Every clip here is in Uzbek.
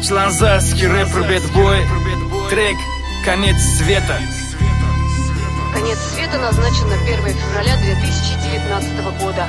Члензарский рэпер Бэтбой. Трек «Конец света». Конец света назначен на 1 февраля 2019 года.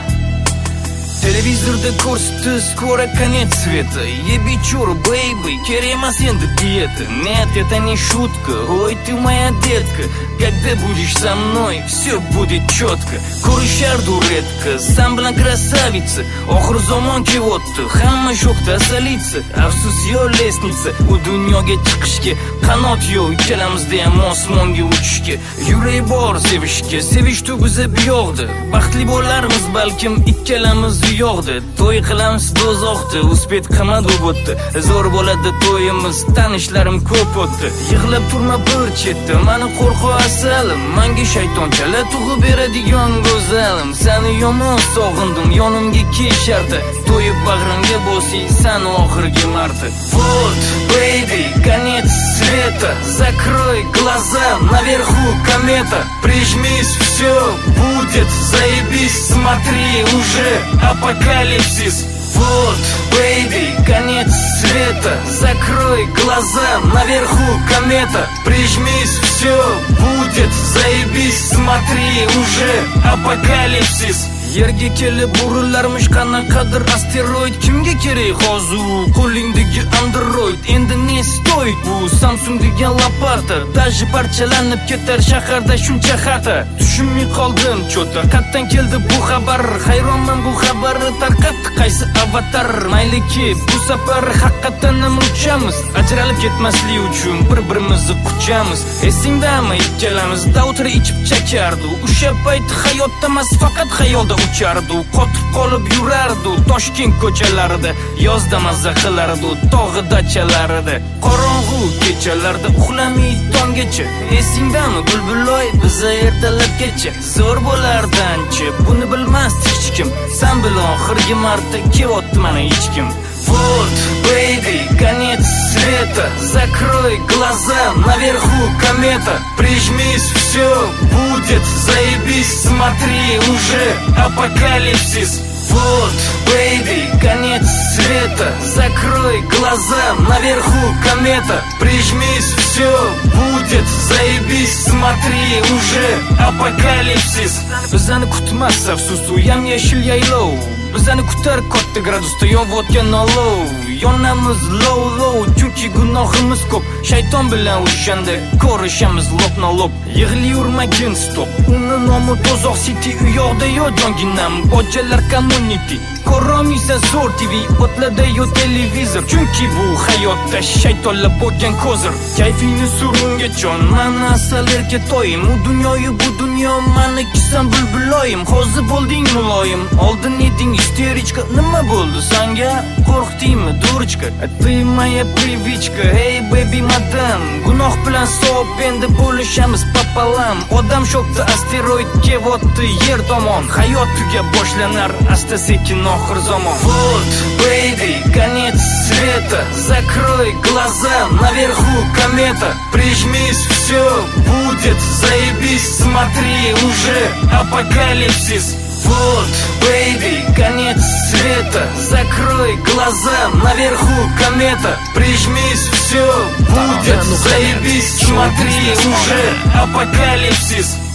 Televizorda ko'rsatdi skoro конец света. Еби чур, бейби, керемас endi диета. Нет, это не шутка, ой ты моя детка. Когда будешь со мной, все будет четко. Ko'rishardu редко, сам bilan красавица. Oxir zamon kelyapti, hamma shokda solitsa. Afsus yo'l lestnitsa, u dunyoga chiqishga. Qanot yo'q, ikkalamizda ham osmonga uchishga. Yurak bor sevishga, sevish tuguza buyoqda. Baxtli bo'larmiz balkim ikkalamiz yo'qdi. To'y qilamiz do'zaxda, uspet qimmat o'tdi. Zo'r bo'ladi to'yimiz, tanishlarim ko'p o'tdi. Yig'lab turma bir chetda, meni qo'rqu asalim. Menga shaytonchalar tug'ib beradigan go'zalim. Seni yomon sog'indim, yonimga keshardi. To'yib bag'rimga bosing, sen oxirgi marta. Вот, baby, конец света. Закрой глаза, наверху комета. Прижмись, все будет заебись. Смотри, уже апокалипсис. Вот, baby, конец света. Закрой глаза, наверху комета. Прижмись, все будет заебись. Смотри, уже апокалипсис. Yerga kelib burillarmish qanaqadir asteroid. Kimga kerak hozir qo'lingdagi android? Endi ne stoyt bu Samsung degan laparta. Даже parchalanib ketar shaharda shuncha xata. Tushunmay qoldim cho'ta, qayerdan keldi bu xabar? Hayronman bu xabarni tarqatdi qaysi avatar? Mayliki bu safar haqiqatan ham uchamiz. Ajralib ketmaslik uchun bir-birimizni quchamiz. Esingdami ikkalamizda o'tirib ichib chakardi. O'sha payt hayotda emas, faqat xayolda uchardi. Qotib qolib yurardi Toshkent ko'chalarida. Yozda mazza qilardi tog'i dachalarida. Qorong'u kechalarda uxlamay tonggacha. Esingdami bulbuloy biza ertalabgacha? Zo'r bo'lardi ancha, buni bilmasdi hech kim. Sen bilan oxirgi marta kelyapti mana hech kim. Вот, baby, конец света. Закрой глаза, наверху комета. Прижмись, все будет заебись. Смотри, уже апокалипсис. Вот, baby, конец света. Закрой глаза, наверху комета. Прижмись, все будет заебись. Смотри, уже апокалипсис. Bizani kutmas afsusu yam-yashil yaylov. Bizani kutar katta gradusda yonayotgan olov. Yonamiz low, chunki gunohimiz ko'p. Shayton bilan o'shanda ko'rishamiz lopna-lop. Yig'li yurmagin stop. Uni nomi Tozoq City, u yoqda yo jonginam. Bojalar community. Ko'rolmaysan zo'r TV, o'tlarda yo televizor. Chunki bu hayotda shaytonlar bo'lgan kozir. Kayfingni surunga jon, mana asal erkatoyim. U dunyoyu bu dunyo meniki, sen bulbuloyim. Hozir bo'lding muloyim, oldin eding isterichka. Nima bo'ldi senga? Qo'rqdingmi durchka? Ты моя привычка, hey baby madam. Gunoh bilan sop endi bo'lishamiz popolam. Odam shokda asteroid kelyapti yer tomon. Hayot tugab boshlanar asta sekin oxir zamon. Вот, baby, конец света. Закрой глаза, наверху комета. Прижмись, все будет заебись. Смотри, уже апокалипсис. Вот, baby, конец света. Закрой глаза, наверху комета. Прижмись, все будет заебись. Смотри, уже апокалипсис.